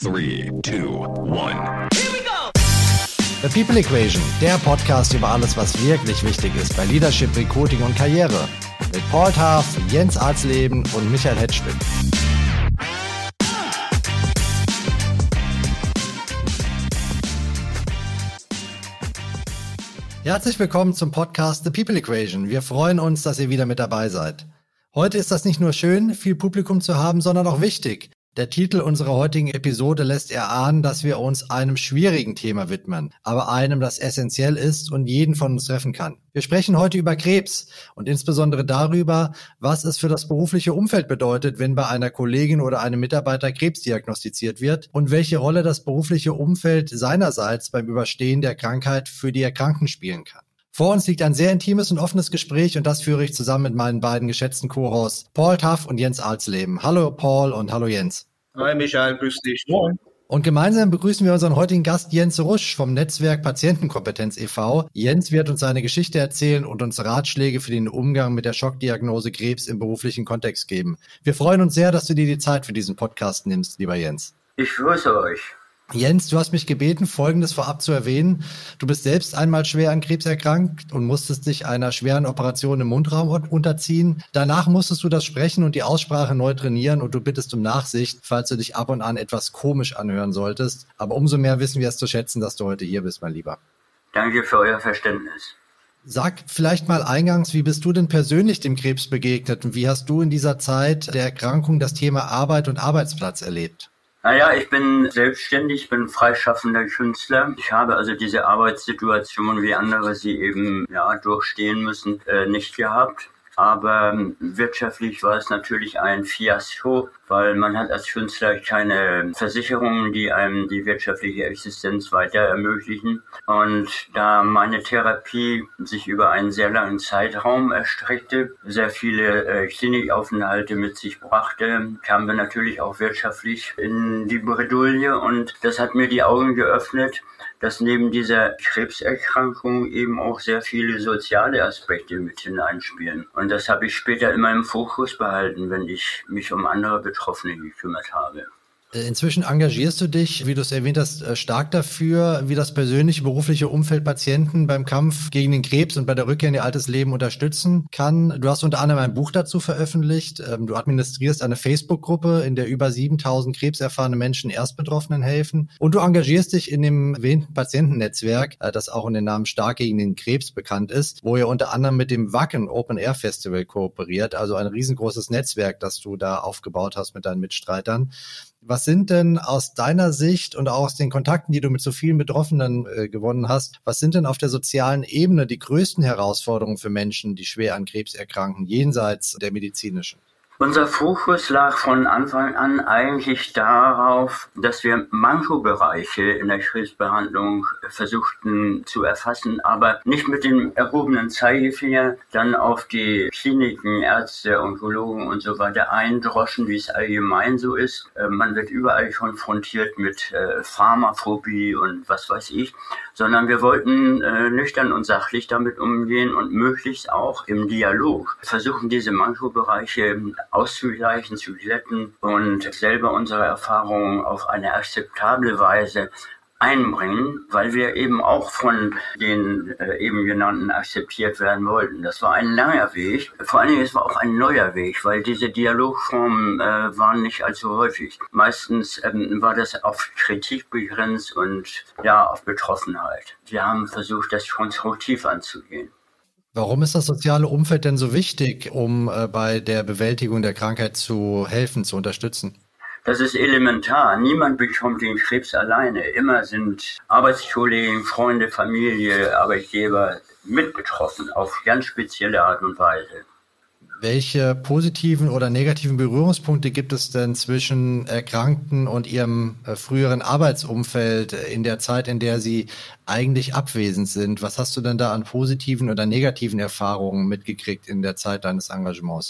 3, 2, 1. The People Equation, der Podcast über alles, was wirklich wichtig ist bei Leadership, Recruiting und Karriere. Mit Paul Taff, Jens Alsleben und Michael Hetschwin. Herzlich willkommen zum Podcast The People Equation. Wir freuen uns, dass ihr wieder mit dabei seid. Heute ist das nicht nur schön, viel Publikum zu haben, sondern auch wichtig. Der Titel unserer heutigen Episode lässt erahnen, dass wir uns einem schwierigen Thema widmen, aber einem, das essentiell ist und jeden von uns treffen kann. Wir sprechen heute über Krebs und insbesondere darüber, was es für das berufliche Umfeld bedeutet, wenn bei einer Kollegin oder einem Mitarbeiter Krebs diagnostiziert wird und welche Rolle das berufliche Umfeld seinerseits beim Überstehen der Krankheit für die Erkrankten spielen kann. Vor uns liegt ein sehr intimes und offenes Gespräch und das führe ich zusammen mit meinen beiden geschätzten Co-Hosts Paul Taff und Jens Alsleben. Hallo Paul und hallo Jens. Hi Michael, grüß dich. Moin. Und gemeinsam begrüßen wir unseren heutigen Gast Jens Rusch vom Netzwerk Patientenkompetenz e.V. Jens wird uns seine Geschichte erzählen und uns Ratschläge für den Umgang mit der Schockdiagnose Krebs im beruflichen Kontext geben. Wir freuen uns sehr, dass du dir die Zeit für diesen Podcast nimmst, lieber Jens. Ich grüße euch. Jens, du hast mich gebeten, Folgendes vorab zu erwähnen. Du bist selbst einmal schwer an Krebs erkrankt und musstest dich einer schweren Operation im Mundraum unterziehen. Danach musstest du das Sprechen und die Aussprache neu trainieren und du bittest um Nachsicht, falls du dich ab und an etwas komisch anhören solltest. Aber umso mehr wissen wir es zu schätzen, dass du heute hier bist, mein Lieber. Danke für euer Verständnis. Sag vielleicht mal eingangs, wie bist du denn persönlich dem Krebs begegnet und wie hast du in dieser Zeit der Erkrankung das Thema Arbeit und Arbeitsplatz erlebt? Naja, ich bin selbstständig, bin freischaffender Künstler. Ich habe also diese Arbeitssituation, wie andere sie eben durchstehen müssen, nicht gehabt. Aber wirtschaftlich war es natürlich ein Fiasko, weil man hat als Künstler keine Versicherungen, die einem die wirtschaftliche Existenz weiter ermöglichen. Und da meine Therapie sich über einen sehr langen Zeitraum erstreckte, sehr viele Klinikaufenthalte mit sich brachte, kamen wir natürlich auch wirtschaftlich in die Bredouille. Und das hat mir die Augen geöffnet, dass neben dieser Krebserkrankung eben auch sehr viele soziale Aspekte mit hineinspielen. Und das habe ich später immer im Fokus behalten, wenn ich mich um andere Betroffene gekümmert habe. Inzwischen engagierst du dich, wie du es erwähnt hast, stark dafür, wie das persönliche berufliche Umfeld Patienten beim Kampf gegen den Krebs und bei der Rückkehr in ihr altes Leben unterstützen kann. Du hast unter anderem ein Buch dazu veröffentlicht. Du administrierst eine Facebook-Gruppe, in der über 7.000 krebserfahrene Menschen Erstbetroffenen helfen. Und du engagierst dich in dem erwähnten Patientennetzwerk, das auch in den Namen Stark gegen den Krebs bekannt ist, wo ihr unter anderem mit dem Wacken Open Air Festival kooperiert, also ein riesengroßes Netzwerk, das du da aufgebaut hast mit deinen Mitstreitern. Was sind denn aus deiner Sicht und auch aus den Kontakten, die du mit so vielen Betroffenen gewonnen hast, was sind denn auf der sozialen Ebene die größten Herausforderungen für Menschen, die schwer an Krebs erkranken, jenseits der medizinischen? Unser Fokus lag von Anfang an eigentlich darauf, dass wir Mankobereiche in der Krebsbehandlung versuchten zu erfassen, aber nicht mit dem erhobenen Zeigefinger dann auf die Kliniken, Ärzte, Onkologen und so weiter eindroschen, wie es allgemein so ist. Man wird überall konfrontiert mit Pharmaphobie und was weiß ich, sondern wir wollten nüchtern und sachlich damit umgehen und möglichst auch im Dialog versuchen, diese Mankobereiche auszugleichen, zu glätten und selber unsere Erfahrungen auf eine akzeptable Weise einbringen, weil wir eben auch von den eben genannten akzeptiert werden wollten. Das war ein langer Weg. Vor allen Dingen, es war auch ein neuer Weg, weil diese Dialogformen waren nicht allzu häufig. Meistens war das auf Kritik begrenzt und auf Betroffenheit. Wir haben versucht, das konstruktiv anzugehen. Warum ist das soziale Umfeld denn so wichtig, um bei der Bewältigung der Krankheit zu helfen, zu unterstützen? Das ist elementar. Niemand bekommt den Krebs alleine. Immer sind Arbeitskollegen, Freunde, Familie, Arbeitgeber mit betroffen, auf ganz spezielle Art und Weise. Welche positiven oder negativen Berührungspunkte gibt es denn zwischen Erkrankten und ihrem früheren Arbeitsumfeld in der Zeit, in der sie eigentlich abwesend sind? Was hast du denn da an positiven oder negativen Erfahrungen mitgekriegt in der Zeit deines Engagements?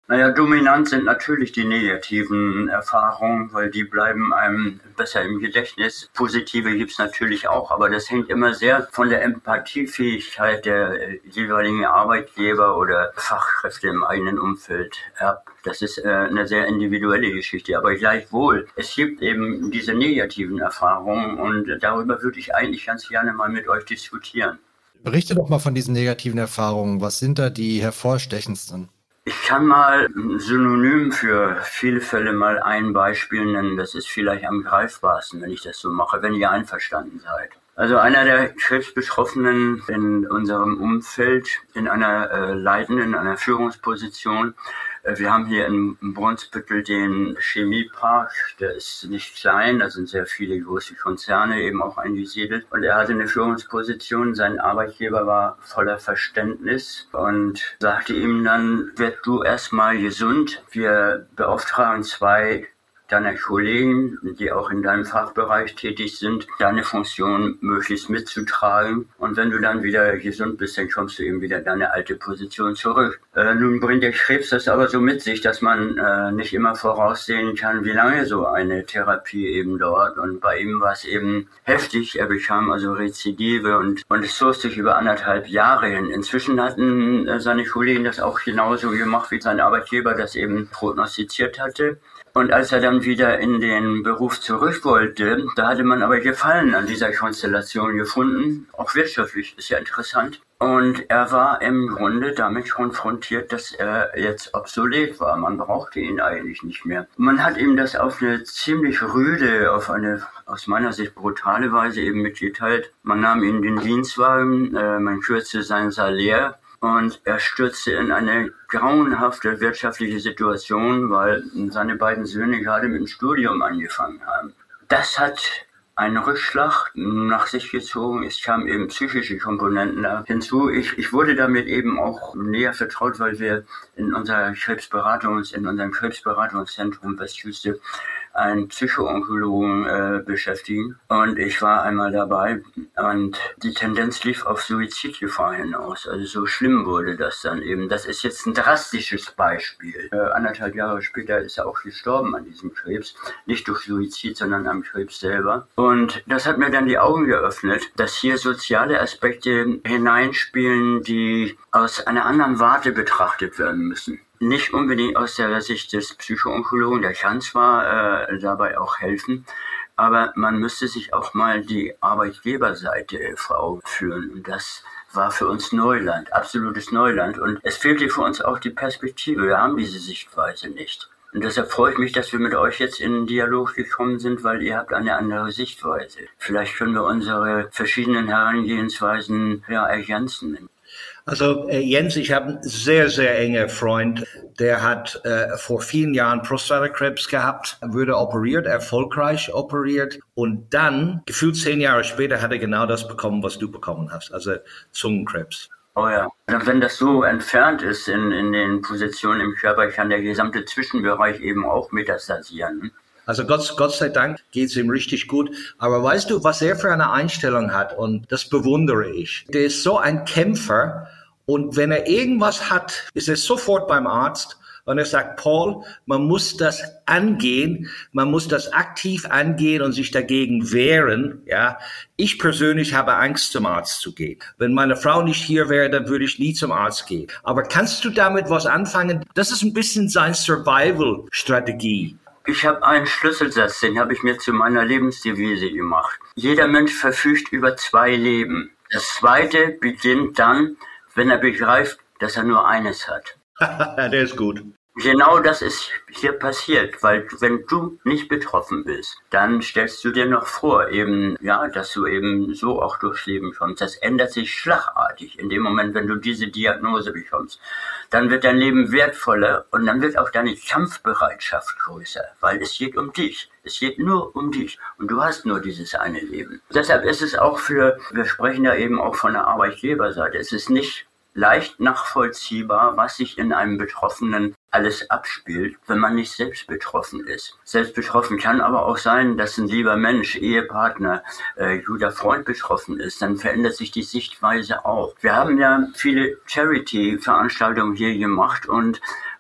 Naja, dominant sind natürlich die negativen Erfahrungen, weil die bleiben einem besser im Gedächtnis. Positive gibt's natürlich auch, aber das hängt immer sehr von der Empathiefähigkeit der jeweiligen Arbeitgeber oder Fachkräfte im eigenen Umfeld ab. Das ist eine sehr individuelle Geschichte, aber gleichwohl, es gibt eben diese negativen Erfahrungen und darüber würde ich eigentlich ganz gerne mal mit euch diskutieren. Berichte doch mal von diesen negativen Erfahrungen. Was sind da die hervorstechendsten? Ich kann mal ein Synonym für viele Fälle mal ein Beispiel nennen. Das ist vielleicht am greifbarsten, wenn ich das so mache, wenn ihr einverstanden seid. Also einer der Krebsbetroffenen in unserem Umfeld, in einer leitenden, in einer Führungsposition. Wir haben hier in Brunsbüttel den Chemiepark, der ist nicht klein, da sind sehr viele große Konzerne eben auch eingesiedelt. Und er hatte eine Führungsposition, sein Arbeitgeber war voller Verständnis und sagte ihm dann, werd du erstmal gesund, wir beauftragen 2 deiner Kollegen, die auch in deinem Fachbereich tätig sind, deine Funktion möglichst mitzutragen. Und wenn du dann wieder gesund bist, dann kommst du eben wieder in deine alte Position zurück. Nun bringt der Krebs das aber so mit sich, dass man nicht immer voraussehen kann, wie lange so eine Therapie eben dauert. Und bei ihm war es eben heftig. Er bekam also Rezidive und es zog sich über 1,5 Jahre hin. Inzwischen hatten seine Kollegen das auch genauso gemacht, wie sein Arbeitgeber das eben prognostiziert hatte. Und als er dann wieder in den Beruf zurück wollte, da hatte man aber Gefallen an dieser Konstellation gefunden, auch wirtschaftlich, ist ja interessant. Und er war im Grunde damit konfrontiert, dass er jetzt obsolet war. Man brauchte ihn eigentlich nicht mehr. Man hat ihm das auf eine ziemlich rüde, auf eine aus meiner Sicht brutale Weise eben mitgeteilt. Man nahm ihm den Dienstwagen, man kürzte sein Salär. Und er stürzte in eine grauenhafte wirtschaftliche Situation, weil seine beiden Söhne gerade mit dem Studium angefangen haben. Das hat einen Rückschlag nach sich gezogen. Es kamen eben psychische Komponenten hinzu. Ich wurde damit eben auch näher vertraut, weil wir in unserem Krebsberatungszentrum Westküste einen Psychoonkologen beschäftigen. Und ich war einmal dabei und die Tendenz lief auf Suizidgefahr hinaus. Also so schlimm wurde das dann eben. Das ist jetzt ein drastisches Beispiel. 1,5 Jahre später ist er auch gestorben an diesem Krebs. Nicht durch Suizid, sondern am Krebs selber. Und das hat mir dann die Augen geöffnet, dass hier soziale Aspekte hineinspielen, die aus einer anderen Warte betrachtet werden müssen. Nicht unbedingt aus der Sicht des Psychoonkologen, der kann zwar dabei auch helfen, aber man müsste sich auch mal die Arbeitgeberseite vor Augen führen. Und das war für uns Neuland, absolutes Neuland. Und es fehlte für uns auch die Perspektive. Wir haben diese Sichtweise nicht. Und deshalb freue ich mich, dass wir mit euch jetzt in Dialog gekommen sind, weil ihr habt eine andere Sichtweise. Vielleicht können wir unsere verschiedenen Herangehensweisen ergänzen. Also Jens, ich habe einen sehr, sehr engen Freund, der hat vor vielen Jahren Prostatakrebs gehabt, wurde operiert, erfolgreich operiert und dann, gefühlt 10 Jahre später, hat er genau das bekommen, was du bekommen hast, also Zungenkrebs. Oh ja, wenn das so entfernt ist in den Positionen im Körper, kann der gesamte Zwischenbereich eben auch metastasieren. Also Gott sei Dank geht's ihm richtig gut. Aber weißt du, was er für eine Einstellung hat? Und das bewundere ich. Der ist so ein Kämpfer. Und wenn er irgendwas hat, ist er sofort beim Arzt. Und er sagt, Paul, man muss das angehen. Man muss das aktiv angehen und sich dagegen wehren. Ja, ich persönlich habe Angst, zum Arzt zu gehen. Wenn meine Frau nicht hier wäre, dann würde ich nie zum Arzt gehen. Aber kannst du damit was anfangen? Das ist ein bisschen seine Survival-Strategie. Ich habe einen Schlüsselsatz, den habe ich mir zu meiner Lebensdevise gemacht. Jeder Mensch verfügt über 2 Leben. Das zweite beginnt dann, wenn er begreift, dass er nur eines hat. Der ist gut. Genau das ist hier passiert, weil wenn du nicht betroffen bist, dann stellst du dir noch vor, eben, ja, dass du eben so auch durchs Leben kommst. Das ändert sich schlagartig in dem Moment, wenn du diese Diagnose bekommst. Dann wird dein Leben wertvoller und dann wird auch deine Kampfbereitschaft größer, weil es geht um dich. Es geht nur um dich und du hast nur dieses eine Leben. Deshalb ist es auch wir sprechen ja eben auch von der Arbeitgeberseite, es ist nicht leicht nachvollziehbar, was sich in einem Betroffenen alles abspielt, wenn man nicht selbst betroffen ist. Selbst betroffen kann aber auch sein, dass ein lieber Mensch, Ehepartner, guter Freund betroffen ist. Dann verändert sich die Sichtweise auch. Wir haben ja viele Charity-Veranstaltungen hier gemacht und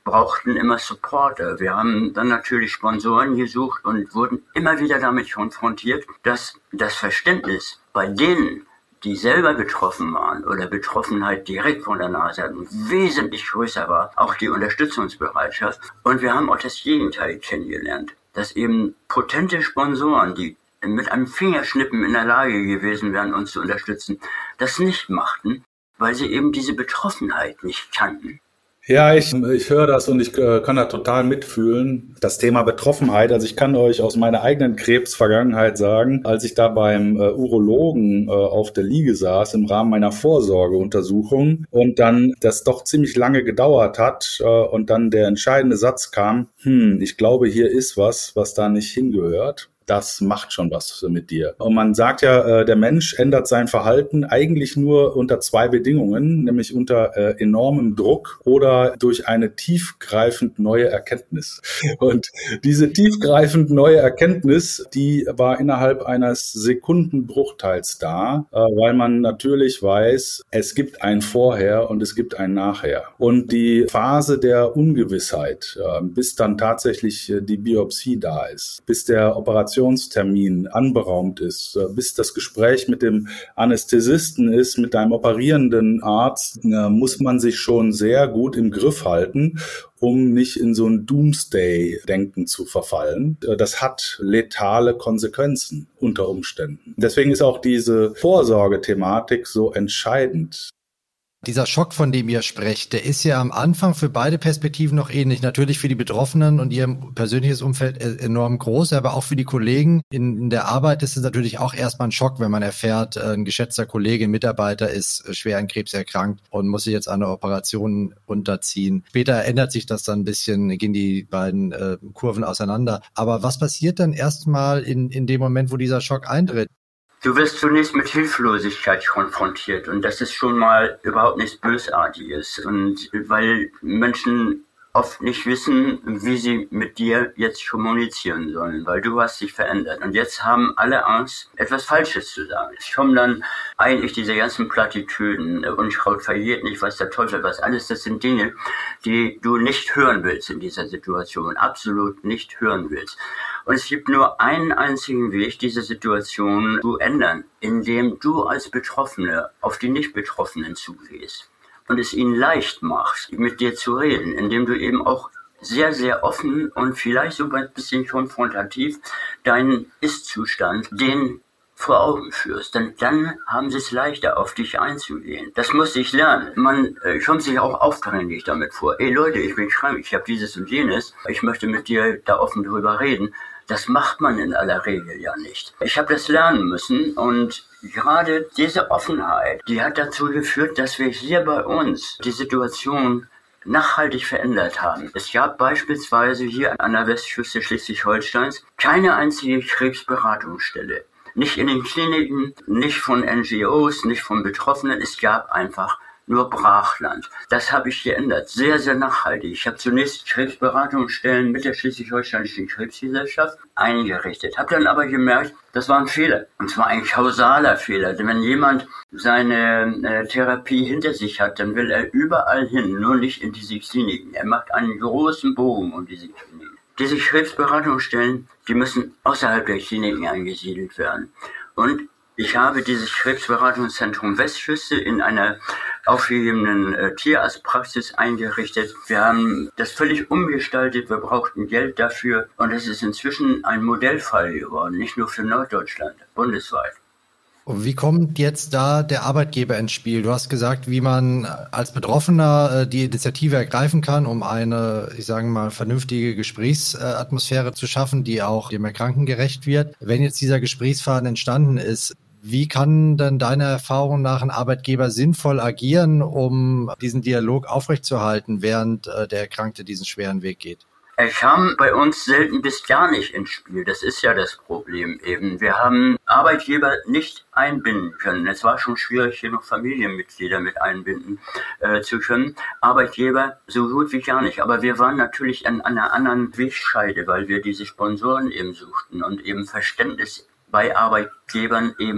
brauchten immer Supporter. Wir haben dann natürlich Sponsoren gesucht und wurden immer wieder damit konfrontiert, dass das Verständnis bei denen, die selber betroffen waren oder Betroffenheit direkt von der Nase hatten, wesentlich größer war, auch die Unterstützungsbereitschaft. Und wir haben auch das Gegenteil kennengelernt, dass eben potente Sponsoren, die mit einem Fingerschnippen in der Lage gewesen wären, uns zu unterstützen, das nicht machten, weil sie eben diese Betroffenheit nicht kannten. Ja, ich höre das und ich kann da total mitfühlen. Das Thema Betroffenheit, also ich kann euch aus meiner eigenen Krebsvergangenheit sagen, als ich da beim Urologen auf der Liege saß im Rahmen meiner Vorsorgeuntersuchung und dann das doch ziemlich lange gedauert hat und dann der entscheidende Satz kam, ich glaube, hier ist was da nicht hingehört. Das macht schon was mit dir. Und man sagt ja, der Mensch ändert sein Verhalten eigentlich nur unter zwei Bedingungen, nämlich unter enormem Druck oder durch eine tiefgreifend neue Erkenntnis. Und diese tiefgreifend neue Erkenntnis, die war innerhalb eines Sekundenbruchteils da, weil man natürlich weiß, es gibt ein Vorher und es gibt ein Nachher. Und die Phase der Ungewissheit, bis dann tatsächlich die Biopsie da ist, bis der Operationstermin anberaumt ist, bis das Gespräch mit dem Anästhesisten ist, mit einem operierenden Arzt, muss man sich schon sehr gut im Griff halten, um nicht in so ein Doomsday-Denken zu verfallen. Das hat letale Konsequenzen unter Umständen. Deswegen ist auch diese Vorsorgethematik so entscheidend. Dieser Schock, von dem ihr sprecht, der ist ja am Anfang für beide Perspektiven noch ähnlich. Natürlich für die Betroffenen und ihr persönliches Umfeld enorm groß, aber auch für die Kollegen in der Arbeit ist es natürlich auch erstmal ein Schock, wenn man erfährt, ein geschätzter Kollege, ein Mitarbeiter ist schwer an Krebs erkrankt und muss sich jetzt einer Operation unterziehen. Später ändert sich das dann ein bisschen, gehen die beiden Kurven auseinander. Aber was passiert dann erstmal in dem Moment, wo dieser Schock eintritt? Du wirst zunächst mit Hilflosigkeit konfrontiert und das ist schon mal überhaupt nichts Bösartiges. Und weil Menschen oft nicht wissen, wie sie mit dir jetzt kommunizieren sollen, weil du hast dich verändert. Und jetzt haben alle Angst, etwas Falsches zu sagen. Es kommen dann eigentlich diese ganzen Plattitüden, Unkraut verjährt nicht, weiß der Teufel was. Alles das sind Dinge, die du nicht hören willst in dieser Situation, absolut nicht hören willst. Und es gibt nur einen einzigen Weg, diese Situation zu ändern, indem du als Betroffene auf die Nicht-Betroffenen zugehst und es ihnen leicht machst, mit dir zu reden, indem du eben auch sehr, sehr offen und vielleicht sogar ein bisschen konfrontativ deinen Ist-Zustand denen vor Augen führst. Denn dann haben sie es leichter, auf dich einzugehen. Das musste ich lernen. Man kommt sich auch aufdringlich damit vor. Ey Leute, ich bin krank, ich habe dieses und jenes, ich möchte mit dir da offen drüber reden. Das macht man in aller Regel ja nicht. Ich habe das lernen müssen und gerade diese Offenheit, die hat dazu geführt, dass wir hier bei uns die Situation nachhaltig verändert haben. Es gab beispielsweise hier an der Westküste Schleswig-Holsteins keine einzige Krebsberatungsstelle. Nicht in den Kliniken, nicht von NGOs, nicht von Betroffenen. Es gab einfach nur Brachland. Das habe ich geändert. Sehr, sehr nachhaltig. Ich habe zunächst Krebsberatungsstellen mit der Schleswig-Holsteinischen Krebsgesellschaft eingerichtet. Habe dann aber gemerkt, das war ein Fehler. Und zwar ein kausaler Fehler. Denn wenn jemand seine Therapie hinter sich hat, dann will er überall hin, nur nicht in diese Kliniken. Er macht einen großen Bogen um diese Kliniken. Diese Krebsberatungsstellen, die müssen außerhalb der Kliniken angesiedelt werden. Und ich habe dieses Krebsberatungszentrum Westküste in einer aufgegebenen Tierarztpraxis eingerichtet. Wir haben das völlig umgestaltet, wir brauchten Geld dafür und es ist inzwischen ein Modellfall geworden, nicht nur für Norddeutschland, bundesweit. Und wie kommt jetzt da der Arbeitgeber ins Spiel? Du hast gesagt, wie man als Betroffener die Initiative ergreifen kann, um eine, ich sage mal, vernünftige Gesprächsatmosphäre zu schaffen, die auch dem Erkrankten gerecht wird. Wenn jetzt dieser Gesprächsfaden entstanden ist, wie kann denn deiner Erfahrung nach ein Arbeitgeber sinnvoll agieren, um diesen Dialog aufrechtzuerhalten, während der Erkrankte diesen schweren Weg geht? Er kam bei uns selten bis gar nicht ins Spiel. Das ist ja das Problem eben. Wir haben Arbeitgeber nicht einbinden können. Es war schon schwierig, hier noch Familienmitglieder mit einbinden zu können. Arbeitgeber so gut wie gar nicht. Aber wir waren natürlich an einer anderen Wegscheide, weil wir diese Sponsoren eben suchten und eben Verständnis bei Arbeitgebern eben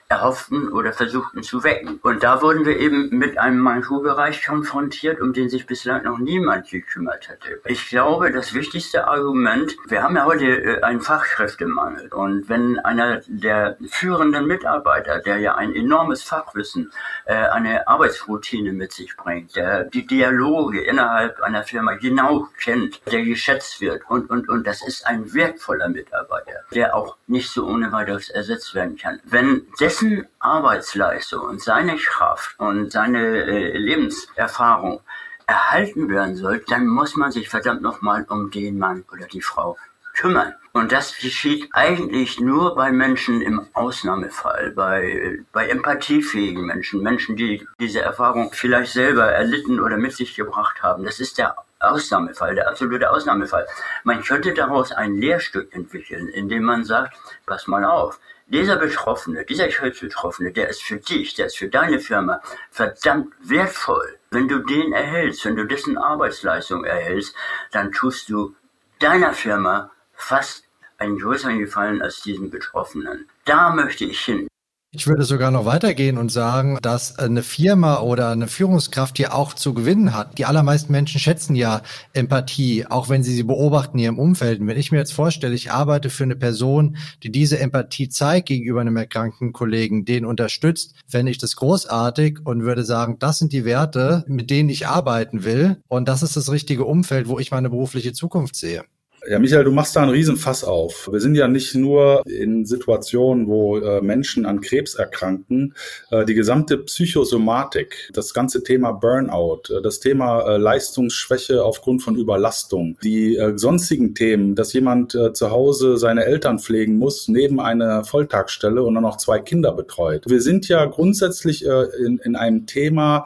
erhofften oder versuchten zu wecken. Und da wurden wir eben mit einem Manchu-Bereich konfrontiert, um den sich bislang noch niemand gekümmert hatte. Ich glaube, das wichtigste Argument, wir haben ja heute einen Fachkräftemangel. Und wenn einer der führenden Mitarbeiter, der ja ein enormes Fachwissen, eine Arbeitsroutine mit sich bringt, der die Dialoge innerhalb einer Firma genau kennt, der geschätzt wird und, das ist ein wertvoller Mitarbeiter, der auch nicht so ohne weiteres ersetzt werden kann. Wenn dessen Arbeitsleistung und seine Kraft und seine Lebenserfahrung erhalten werden soll, dann muss man sich verdammt nochmal um den Mann oder die Frau kümmern. Und das geschieht eigentlich nur bei Menschen im Ausnahmefall, bei empathiefähigen Menschen, die diese Erfahrung vielleicht selber erlitten oder mit sich gebracht haben. Das ist der Ausnahmefall, der absolute Ausnahmefall. Man könnte daraus ein Lehrstück entwickeln, indem man sagt, pass mal auf, dieser Betroffene, dieser Krebsbetroffene, der ist für dich, der ist für deine Firma verdammt wertvoll. Wenn du den erhältst, wenn du dessen Arbeitsleistung erhältst, dann tust du deiner Firma fast einen größeren Gefallen als diesen Betroffenen. Da möchte ich hin. Ich würde sogar noch weitergehen und sagen, dass eine Firma oder eine Führungskraft hier auch zu gewinnen hat. Die allermeisten Menschen schätzen ja Empathie, auch wenn sie beobachten in ihrem Umfeld. Und wenn ich mir jetzt vorstelle, ich arbeite für eine Person, die diese Empathie zeigt gegenüber einem erkrankten Kollegen, den unterstützt, fände ich das großartig und würde sagen, das sind die Werte, mit denen ich arbeiten will. Und das ist das richtige Umfeld, wo ich meine berufliche Zukunft sehe. Ja, Michael, du machst da einen Riesenfass auf. Wir sind ja nicht nur in Situationen, wo Menschen an Krebs erkranken. Die gesamte Psychosomatik, das ganze Thema Burnout, das Thema Leistungsschwäche aufgrund von Überlastung, die sonstigen Themen, dass jemand zu Hause seine Eltern pflegen muss, neben einer Volltagsstelle und dann noch 2 Kinder betreut. Wir sind ja grundsätzlich in einem Thema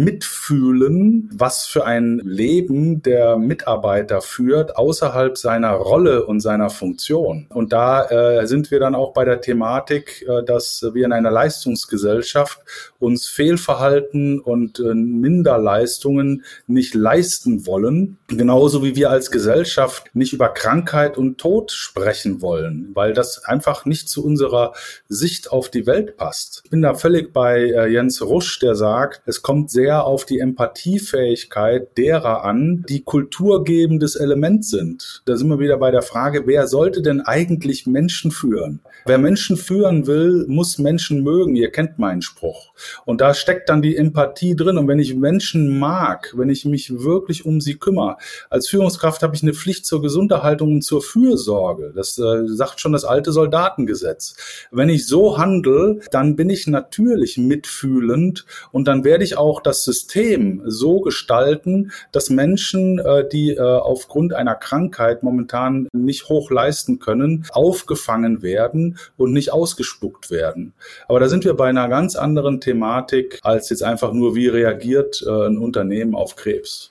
Mitfühlen, was für ein Leben der Mitarbeiter führt, außerhalb seiner Rolle und seiner Funktion. Und da sind wir dann auch bei der Thematik, dass wir in einer Leistungsgesellschaft uns Fehlverhalten und Minderleistungen nicht leisten wollen, genauso wie wir als Gesellschaft nicht über Krankheit und Tod sprechen wollen, weil das einfach nicht zu unserer Sicht auf die Welt passt. Ich bin da völlig bei Jens Rusch, der sagt, es kommt sehr auf die Empathiefähigkeit derer an, die kulturgebendes Element sind. Da sind wir wieder bei der Frage, wer sollte denn eigentlich Menschen führen? Wer Menschen führen will, muss Menschen mögen. Ihr kennt meinen Spruch. Und da steckt dann die Empathie drin. Und wenn ich Menschen mag, wenn ich mich wirklich um sie kümmere, als Führungskraft habe ich eine Pflicht zur Gesunderhaltung und zur Fürsorge. Das sagt schon das alte Soldatengesetz. Wenn ich so handle, dann bin ich natürlich mitfühlend und dann werde ich auch das System so gestalten, dass Menschen, die aufgrund einer Krankheit momentan nicht hoch leisten können, aufgefangen werden und nicht ausgespuckt werden. Aber da sind wir bei einer ganz anderen Thematik als jetzt einfach nur, wie reagiert ein Unternehmen auf Krebs.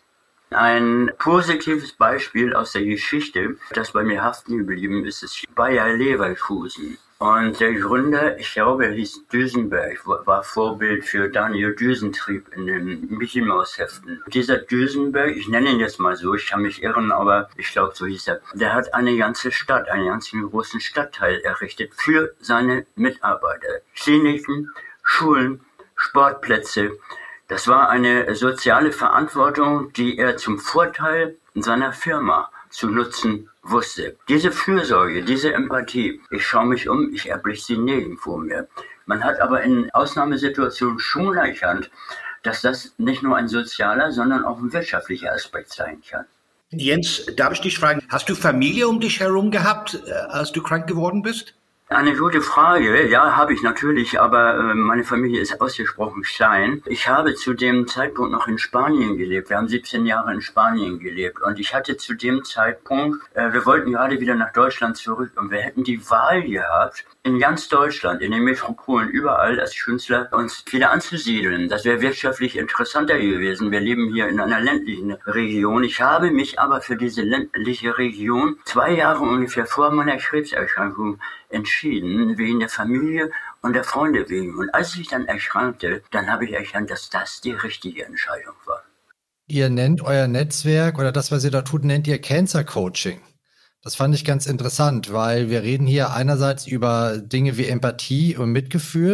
Ein positives Beispiel aus der Geschichte, das bei mir haften geblieben ist, ist Bayer Leverkusen. Und der Gründer, ich glaube, er hieß Duesenberg, war Vorbild für Daniel Düsentrieb in den Mickey Mouse Heften. Dieser Duesenberg, ich nenne ihn jetzt mal so, ich kann mich irren, aber ich glaube, so hieß er, der hat eine ganze Stadt, einen ganzen großen Stadtteil errichtet für seine Mitarbeiter. Kliniken, Schulen, Sportplätze. Das war eine soziale Verantwortung, die er zum Vorteil seiner Firma zu nutzen wusste. Diese Fürsorge, diese Empathie, ich schaue mich um, ich erblicke sie nirgendwo mehr. Man hat aber in Ausnahmesituationen schon erkannt, dass das nicht nur ein sozialer, sondern auch ein wirtschaftlicher Aspekt sein kann. Jens, darf ich dich fragen, hast du Familie um dich herum gehabt, als du krank geworden bist? Eine gute Frage. Ja, habe ich natürlich, aber meine Familie ist ausgesprochen klein. Ich habe zu dem Zeitpunkt noch in Spanien gelebt. Wir haben 17 Jahre in Spanien gelebt und ich hatte zu dem Zeitpunkt, wir wollten gerade wieder nach Deutschland zurück und wir hätten die Wahl gehabt, in ganz Deutschland, in den Metropolen, überall als Künstler uns wieder anzusiedeln. Das wäre wirtschaftlich interessanter gewesen. Wir leben hier in einer ländlichen Region. Ich habe mich aber für diese ländliche Region 2 Jahre ungefähr vor meiner Krebserkrankung entschieden, wegen der Familie und der Freunde wegen. Und als ich dann erkrankte, dann habe ich erkannt, dass das die richtige Entscheidung war. Ihr nennt euer Netzwerk oder das, was ihr da tut, nennt ihr Cancer Coaching. Das fand ich ganz interessant, weil wir reden hier einerseits über Dinge wie Empathie und Mitgefühl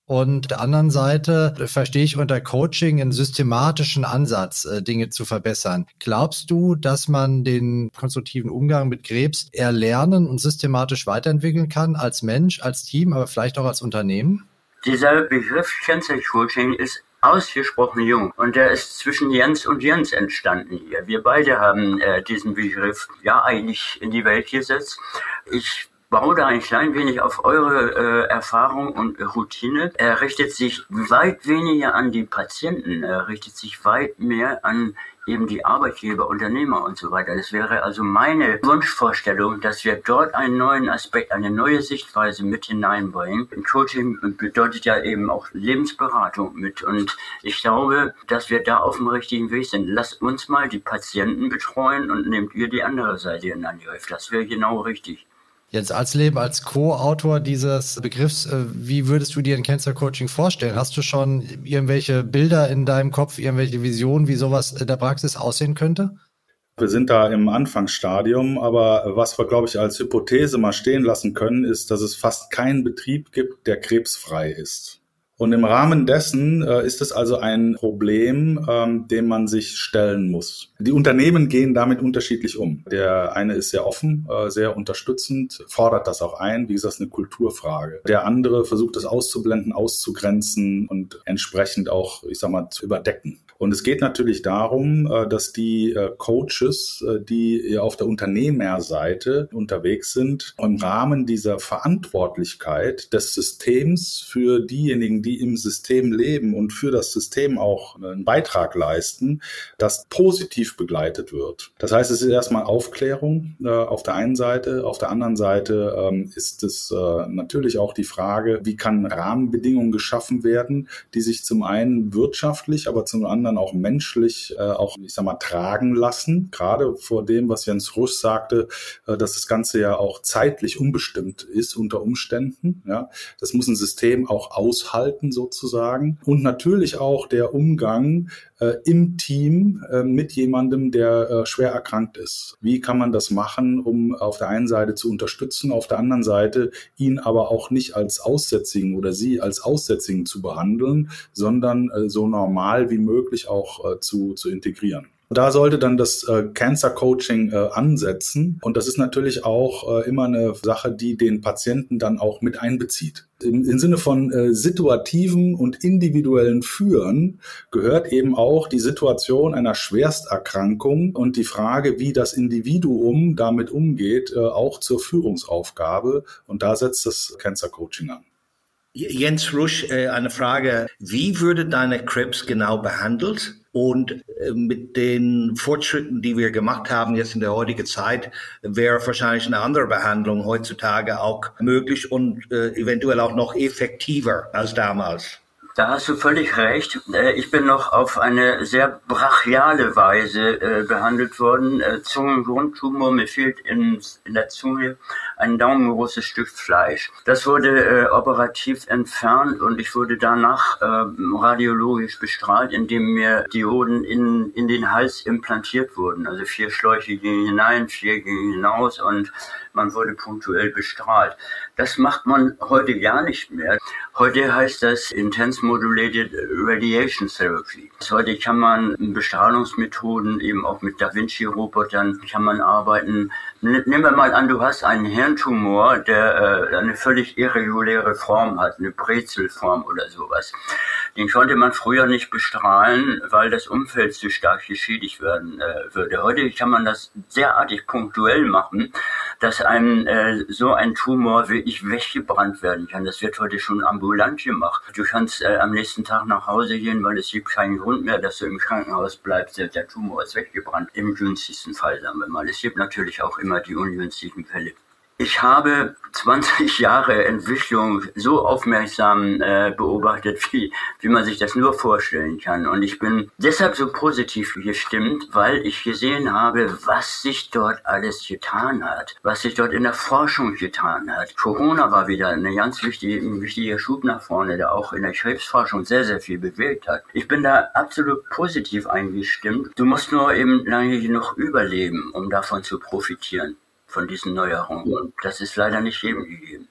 Und auf der anderen Seite verstehe ich unter Coaching einen systematischen Ansatz, Dinge zu verbessern. Glaubst du, dass man den konstruktiven Umgang mit Krebs erlernen und systematisch weiterentwickeln kann als Mensch, als Team, aber vielleicht auch als Unternehmen? Dieser Begriff Cancer Coaching ist ausgesprochen jung und der ist zwischen Jens und Jens entstanden hier. Wir beide haben diesen Begriff ja eigentlich in die Welt gesetzt. Ich baue da ein klein wenig auf eure Erfahrung und Routine. Er richtet sich weit weniger an die Patienten, er richtet sich weit mehr an eben die Arbeitgeber, Unternehmer und so weiter. Das wäre also meine Wunschvorstellung, dass wir dort einen neuen Aspekt, eine neue Sichtweise mit hineinbringen. Coaching bedeutet ja eben auch Lebensberatung mit und ich glaube, dass wir da auf dem richtigen Weg sind. Lasst uns mal die Patienten betreuen und nehmt ihr die andere Seite in Angriff. Das wäre genau richtig. Jens Alsleben, als Co-Autor dieses Begriffs, wie würdest du dir ein Cancer Coaching vorstellen? Hast du schon irgendwelche Bilder in deinem Kopf, irgendwelche Visionen, wie sowas in der Praxis aussehen könnte? Wir sind da im Anfangsstadium, aber was wir, glaube ich, als Hypothese mal stehen lassen können, ist, dass es fast keinen Betrieb gibt, der krebsfrei ist. Und im Rahmen dessen ist es also ein Problem, dem man sich stellen muss. Die Unternehmen gehen damit unterschiedlich um. Der eine ist sehr offen, sehr unterstützend, fordert das auch ein. Wie gesagt, es ist eine Kulturfrage. Der andere versucht es auszublenden, auszugrenzen und entsprechend auch, ich sag mal, zu überdecken. Und es geht natürlich darum, dass die Coaches, die auf der Unternehmerseite unterwegs sind, im Rahmen dieser Verantwortlichkeit des Systems für diejenigen, die im System leben und für das System auch einen Beitrag leisten, das positiv begleitet wird. Das heißt, es ist erstmal Aufklärung auf der einen Seite. Auf der anderen Seite ist es natürlich auch die Frage, wie kann Rahmenbedingungen geschaffen werden, die sich zum einen wirtschaftlich, aber zum anderen auch menschlich tragen lassen. Gerade vor dem, was Jens Rusch sagte, dass das Ganze ja auch zeitlich unbestimmt ist unter Umständen. Ja, das muss ein System auch aushalten sozusagen. Und natürlich auch der Umgang im Team mit jemandem, der schwer erkrankt ist. Wie kann man das machen, um auf der einen Seite zu unterstützen, auf der anderen Seite ihn aber auch nicht als Aussätzigen oder sie als Aussätzigen zu behandeln, sondern so normal wie möglich auch zu integrieren. Da sollte dann das Cancer Coaching ansetzen. Und das ist natürlich auch immer eine Sache, die den Patienten dann auch mit einbezieht. Im Sinne von situativen und individuellen Führen gehört eben auch die Situation einer Schwersterkrankung und die Frage, wie das Individuum damit umgeht, auch zur Führungsaufgabe. Und da setzt das Cancer Coaching an. Jens Rusch, eine Frage. Wie würde deine Krebs genau behandelt? Und mit den Fortschritten, die wir gemacht haben jetzt in der heutigen Zeit, wäre wahrscheinlich eine andere Behandlung heutzutage auch möglich und eventuell auch noch effektiver als damals. Da hast du völlig recht. Ich bin noch auf eine sehr brachiale Weise behandelt worden. Zungengrundtumor, mir fehlt in der Zunge ein daumengroßes Stück Fleisch. Das wurde operativ entfernt und ich wurde danach radiologisch bestrahlt, indem mir Dioden in den Hals implantiert wurden. Also 4 Schläuche gingen hinein, 4 gingen hinaus und man wurde punktuell bestrahlt. Das macht man heute gar nicht mehr. Heute heißt das Intense Modulated Radiation Therapy. Heute kann man Bestrahlungsmethoden, eben auch mit Da Vinci-Robotern, kann man arbeiten. Nehmen wir mal an, du hast einen Hirntumor, der eine völlig irreguläre Form hat, eine Brezelform oder sowas. Den konnte man früher nicht bestrahlen, weil das Umfeld zu stark geschädigt werden würde. Heute kann man das derartig punktuell machen, dass einem so ein Tumor wirklich weggebrannt werden kann. Das wird heute schon ambulant gemacht. Du kannst am nächsten Tag nach Hause gehen, weil es gibt keinen Grund mehr, dass du im Krankenhaus bleibst. Der Tumor ist weggebrannt. Im günstigsten Fall, sagen wir mal. Es gibt natürlich auch immer die ungünstigen Fälle. Ich habe 20 Jahre Entwicklung so aufmerksam beobachtet, wie man sich das nur vorstellen kann. Und ich bin deshalb so positiv gestimmt, weil ich gesehen habe, was sich dort alles getan hat, was sich dort in der Forschung getan hat. Corona war wieder ein wichtiger Schub nach vorne, der auch in der Krebsforschung sehr, sehr viel bewegt hat. Ich bin da absolut positiv eingestimmt. Du musst nur eben lange genug überleben, um davon zu profitieren. Von diesen Neuerungen. Und das ist leider nicht jedem gegeben.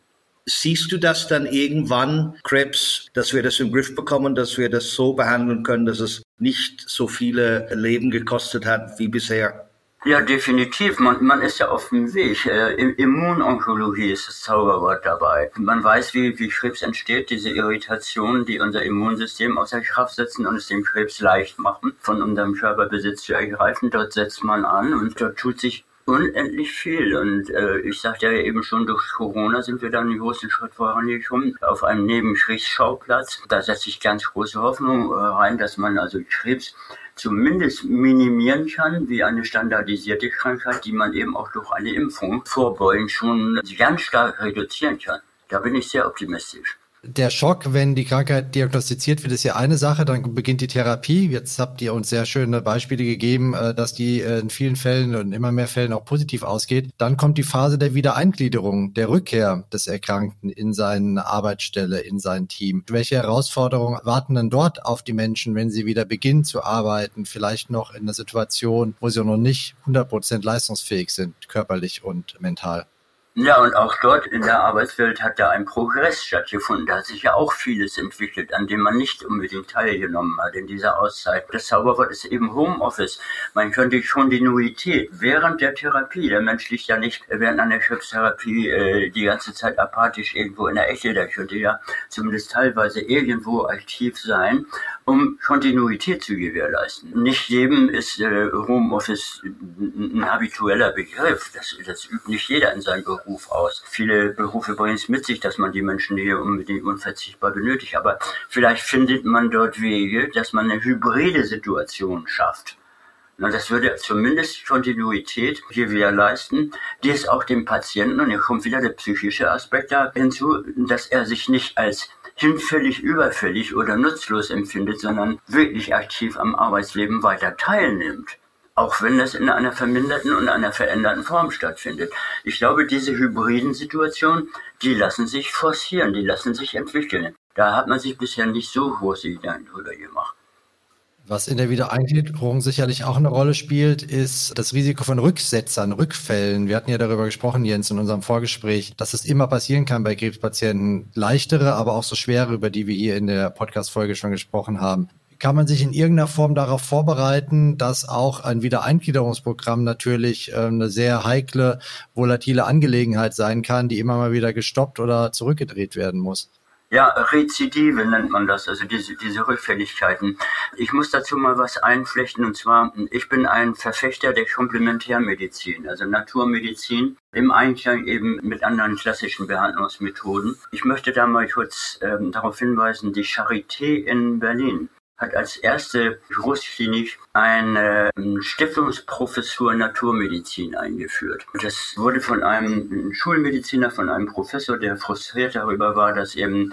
Siehst du das dann irgendwann, Krebs, dass wir das im Griff bekommen, dass wir das so behandeln können, dass es nicht so viele Leben gekostet hat wie bisher? Ja, definitiv. Man ist ja auf dem Weg. Immunonkologie ist das Zauberwort dabei. Man weiß, wie Krebs entsteht, diese Irritationen, die unser Immunsystem außer Kraft setzen und es dem Krebs leicht machen, von unserem Körperbesitz zu ergreifen. Dort setzt man an und dort tut sich unendlich viel. Und ich sagte ja eben schon, durch Corona sind wir dann einen großen Schritt vorangekommen auf einem Nebenkriegsschauplatz. Da setze ich ganz große Hoffnung rein, dass man also Krebs zumindest minimieren kann, wie eine standardisierte Krankheit, die man eben auch durch eine Impfung vorbeugen schon ganz stark reduzieren kann. Da bin ich sehr optimistisch. Der Schock, wenn die Krankheit diagnostiziert wird, ist ja eine Sache, dann beginnt die Therapie. Jetzt habt ihr uns sehr schöne Beispiele gegeben, dass die in vielen Fällen und in immer mehr Fällen auch positiv ausgeht. Dann kommt die Phase der Wiedereingliederung, der Rückkehr des Erkrankten in seine Arbeitsstelle, in sein Team. Welche Herausforderungen warten denn dort auf die Menschen, wenn sie wieder beginnen zu arbeiten, vielleicht noch in einer Situation, wo sie noch nicht 100% leistungsfähig sind, körperlich und mental? Ja, und auch dort in der Arbeitswelt hat da ein Progress stattgefunden. Da hat sich ja auch vieles entwickelt, an dem man nicht unbedingt teilgenommen hat in dieser Auszeit. Das Zauberwort ist eben Homeoffice. Man könnte Kontinuität während der Therapie. Der Mensch liegt ja nicht während einer Krebstherapie die ganze Zeit apathisch irgendwo in der Ecke. Der könnte ja zumindest teilweise irgendwo aktiv sein, um Kontinuität zu gewährleisten. Nicht jedem ist Homeoffice ein habitueller Begriff. Das übt nicht jeder in seinem Beruf aus. Viele Berufe bringen es mit sich, dass man die Menschen hier unbedingt unverzichtbar benötigt. Aber vielleicht findet man dort Wege, dass man eine hybride Situation schafft. Na, das würde zumindest Kontinuität gewährleisten, die es auch dem Patienten, und hier kommt wieder der psychische Aspekt da hinzu, dass er sich nicht als hinfällig, überfällig oder nutzlos empfindet, sondern wirklich aktiv am Arbeitsleben weiter teilnimmt. Auch wenn das in einer verminderten und einer veränderten Form stattfindet. Ich glaube, diese hybriden Situationen, die lassen sich forcieren, die lassen sich entwickeln. Da hat man sich bisher nicht so große Gedanken drüber gemacht. Was in der Wiedereingliederung sicherlich auch eine Rolle spielt, ist das Risiko von Rücksetzern, Rückfällen. Wir hatten ja darüber gesprochen, Jens, in unserem Vorgespräch, dass es immer passieren kann bei Krebspatienten. Leichtere, aber auch so schwere, über die wir hier in der Podcast-Folge schon gesprochen haben. Kann man sich in irgendeiner Form darauf vorbereiten, dass auch ein Wiedereingliederungsprogramm natürlich eine sehr heikle, volatile Angelegenheit sein kann, die immer mal wieder gestoppt oder zurückgedreht werden muss? Ja, Rezidive nennt man das, also diese Rückfälligkeiten. Ich muss dazu mal was einflechten, und zwar, ich bin ein Verfechter der Komplementärmedizin, also Naturmedizin, im Einklang eben mit anderen klassischen Behandlungsmethoden. Ich möchte da mal kurz darauf hinweisen, die Charité in Berlin hat als erste Großklinik eine Stiftungsprofessur Naturmedizin eingeführt. Das wurde von einem Schulmediziner, von einem Professor, der frustriert darüber war, dass eben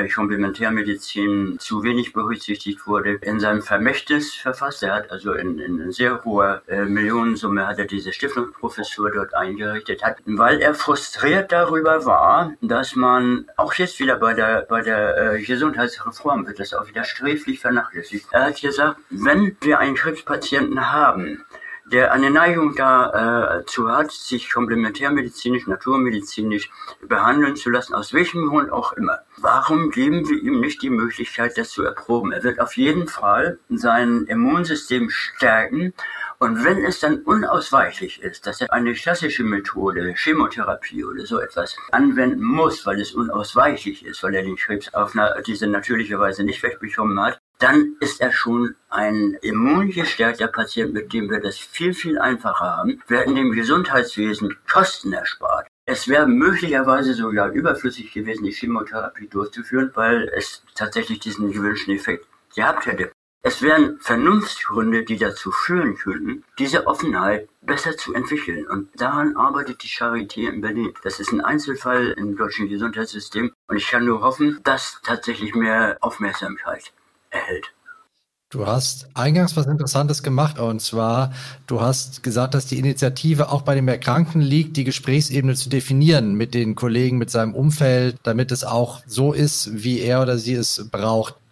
Komplementärmedizin zu wenig berücksichtigt wurde, in seinem Vermächtnis verfasst. Er hat also in sehr hoher Millionensumme hat er diese Stiftungsprofessur dort eingerichtet, weil er frustriert darüber war, dass man auch jetzt wieder bei der Gesundheitsreform wird das auch wieder sträflich vernachlässigt. Er hat gesagt, wenn wir einen Krebspatienten haben, der eine Neigung dazu hat, sich komplementärmedizinisch, naturmedizinisch behandeln zu lassen, aus welchem Grund auch immer. Warum geben wir ihm nicht die Möglichkeit, das zu erproben? Er wird auf jeden Fall sein Immunsystem stärken. Und wenn es dann unausweichlich ist, dass er eine klassische Methode, Chemotherapie oder so etwas anwenden muss, weil es unausweichlich ist, weil er den Krebs auf diese natürliche Weise nicht wegbekommen hat, dann ist er schon ein immungestärkter Patient, mit dem wir das viel, viel einfacher haben. Wir hätten dem Gesundheitswesen Kosten erspart. Es wäre möglicherweise sogar überflüssig gewesen, die Chemotherapie durchzuführen, weil es tatsächlich diesen gewünschten Effekt gehabt hätte. Es wären Vernunftgründe, die dazu führen könnten, diese Offenheit besser zu entwickeln. Und daran arbeitet die Charité in Berlin. Das ist ein Einzelfall im deutschen Gesundheitssystem. Und ich kann nur hoffen, dass tatsächlich mehr Aufmerksamkeit erhält. Du hast eingangs was Interessantes gemacht, und zwar, du hast gesagt, dass die Initiative auch bei dem Erkrankten liegt, die Gesprächsebene zu definieren mit den Kollegen, mit seinem Umfeld, damit es auch so ist, wie er oder sie es braucht.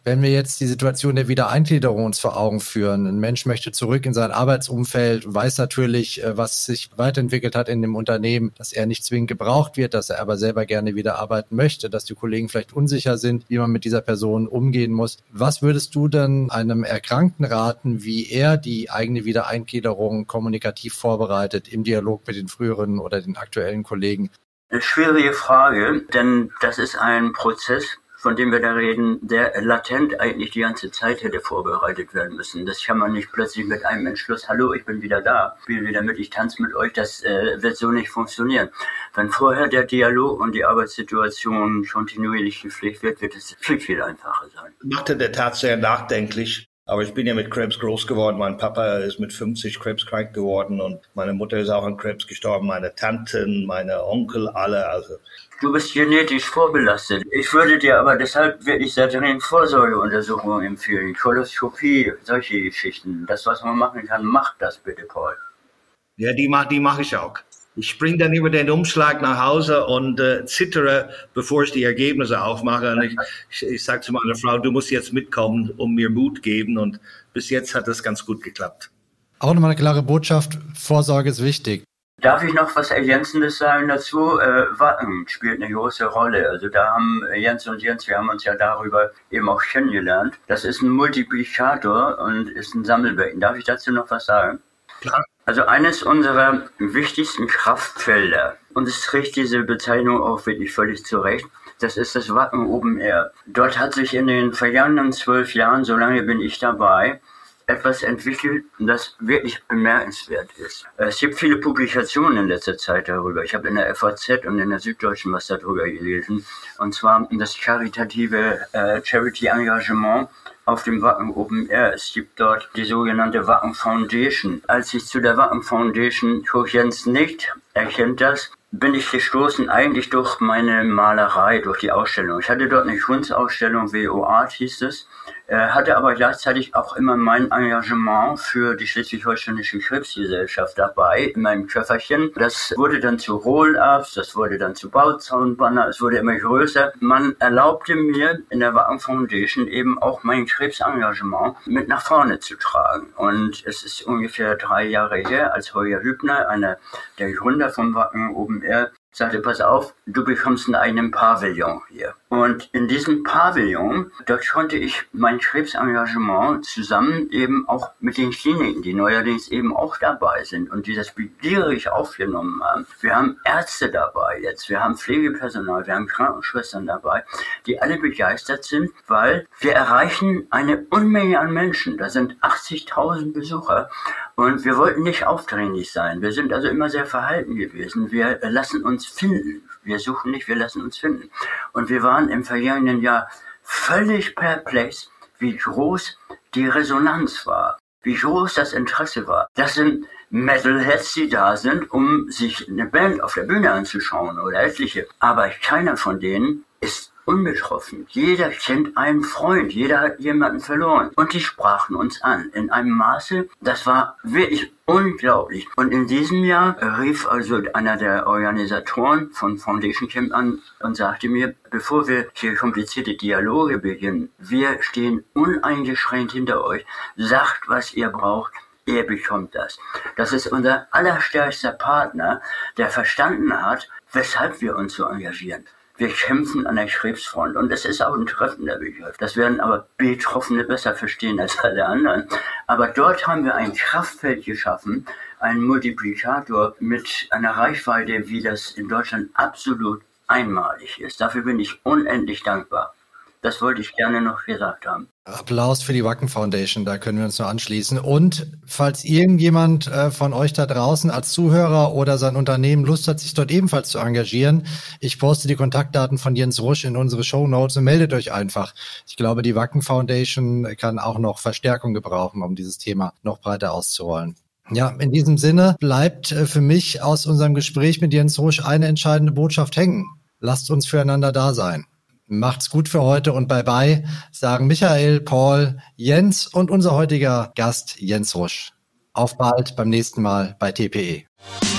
Wenn wir jetzt die Situation der Wiedereingliederung uns vor Augen führen, ein Mensch möchte zurück in sein Arbeitsumfeld, weiß natürlich, was sich weiterentwickelt hat in dem Unternehmen, dass er nicht zwingend gebraucht wird, dass er aber selber gerne wieder arbeiten möchte, dass die Kollegen vielleicht unsicher sind, wie man mit dieser Person umgehen muss. Was würdest du denn einem Erkrankten raten, wie er die eigene Wiedereingliederung kommunikativ vorbereitet im Dialog mit den früheren oder den aktuellen Kollegen? Eine schwierige Frage, denn das ist ein Prozess, von dem wir da reden, der latent eigentlich die ganze Zeit hätte vorbereitet werden müssen. Das kann man nicht plötzlich mit einem Entschluss, hallo, ich bin wieder da, spiele wieder mit, ich tanze mit euch, das wird so nicht funktionieren. Wenn vorher der Dialog und die Arbeitssituation kontinuierlich gepflegt wird, wird es viel, viel einfacher sein. Macht in der Tat sehr nachdenklich. Aber ich bin ja mit Krebs groß geworden. Mein Papa ist mit 50 krebskrank geworden und meine Mutter ist auch an Krebs gestorben. Meine Tanten, meine Onkel, alle. Also du bist genetisch vorbelastet. Ich würde dir aber deshalb wirklich sehr dringend Vorsorgeuntersuchungen empfehlen. Koloskopie, solche Geschichten. Das, was man machen kann, macht das bitte, Paul. Ja, die mach ich auch. Ich springe dann über den Umschlag nach Hause und zittere, bevor ich die Ergebnisse aufmache. Und ich sage zu meiner Frau, du musst jetzt mitkommen, um mir Mut geben. Und bis jetzt hat das ganz gut geklappt. Auch nochmal eine klare Botschaft, Vorsorge ist wichtig. Darf ich noch was Ergänzendes sagen dazu? Wacken spielt eine große Rolle. Also da haben Jens und Jens, wir haben uns ja darüber eben auch kennengelernt. Das ist ein Multiplikator und ist ein Sammelbecken. Darf ich dazu noch was sagen? Klar. Also eines unserer wichtigsten Kraftfelder, und es trägt diese Bezeichnung auch wirklich völlig zurecht, das ist das Wacken Open Air. Dort hat sich in den vergangenen 12 Jahren, so lange bin ich dabei, etwas entwickelt, das wirklich bemerkenswert ist. Es gibt viele Publikationen in letzter Zeit darüber. Ich habe in der FAZ und in der Süddeutschen was darüber gelesen. Und zwar das karitative Charity-Engagement auf dem Wacken Open Air. Es gibt dort die sogenannte Wacken Foundation. Als ich zu der Wacken Foundation, Jens nicht erkennt das, bin ich gestoßen eigentlich durch meine Malerei, durch die Ausstellung. Ich hatte dort eine Kunstausstellung, WO Art hieß es, hatte aber gleichzeitig auch immer mein Engagement für die Schleswig-Holsteinische Krebsgesellschaft dabei in meinem Köfferchen. Das wurde dann zu Roll-Ups, das wurde dann zu Bauzaunbanner, es wurde immer größer. Man erlaubte mir in der Wacken Foundation eben auch mein Krebsengagement mit nach vorne zu tragen. Und es ist ungefähr 3 Jahre her, als Holger Hübner, einer der Gründer vom Wacken Open Air, sagte, pass auf, du bekommst einen eigenen Pavillon hier. Und in diesem Pavillon, dort konnte ich mein Krebsengagement zusammen eben auch mit den Kliniken, die neuerdings eben auch dabei sind und die das begierig aufgenommen haben. Wir haben Ärzte dabei jetzt, wir haben Pflegepersonal, wir haben Krankenschwestern dabei, die alle begeistert sind, weil wir erreichen eine Unmenge an Menschen. Da sind 80.000 Besucher und wir wollten nicht aufdringlich sein. Wir sind also immer sehr verhalten gewesen. Wir lassen uns finden. Wir suchen nicht, wir lassen uns finden. Und wir waren im vergangenen Jahr völlig perplex, wie groß die Resonanz war, wie groß das Interesse war. Das sind Metalheads, die da sind, um sich eine Band auf der Bühne anzuschauen oder etliche. Aber keiner von denen ist unbetroffen. Jeder kennt einen Freund, jeder hat jemanden verloren. Und die sprachen uns an in einem Maße, das war wirklich unglaublich. Und in diesem Jahr rief also einer der Organisatoren von Foundation Camp an und sagte mir, bevor wir hier komplizierte Dialoge beginnen, wir stehen uneingeschränkt hinter euch. Sagt, was ihr braucht. Ihr bekommt das. Das ist unser allerstärkster Partner, der verstanden hat, weshalb wir uns so engagieren. Wir kämpfen an der Krebsfront und es ist auch ein treffender Begriff. Das werden aber Betroffene besser verstehen als alle anderen. Aber dort haben wir ein Kraftfeld geschaffen, einen Multiplikator mit einer Reichweite, wie das in Deutschland absolut einmalig ist. Dafür bin ich unendlich dankbar. Das wollte ich gerne noch gesagt haben. Applaus für die Wacken Foundation, da können wir uns nur anschließen. Und falls irgendjemand von euch da draußen als Zuhörer oder sein Unternehmen Lust hat, sich dort ebenfalls zu engagieren, ich poste die Kontaktdaten von Jens Rusch in unsere Shownotes und meldet euch einfach. Ich glaube, die Wacken Foundation kann auch noch Verstärkung gebrauchen, um dieses Thema noch breiter auszurollen. Ja, in diesem Sinne bleibt für mich aus unserem Gespräch mit Jens Rusch eine entscheidende Botschaft hängen. Lasst uns füreinander da sein. Macht's gut für heute und bye-bye, sagen Michael, Paul, Jens und unser heutiger Gast Jens Rusch. Auf bald beim nächsten Mal bei TPE.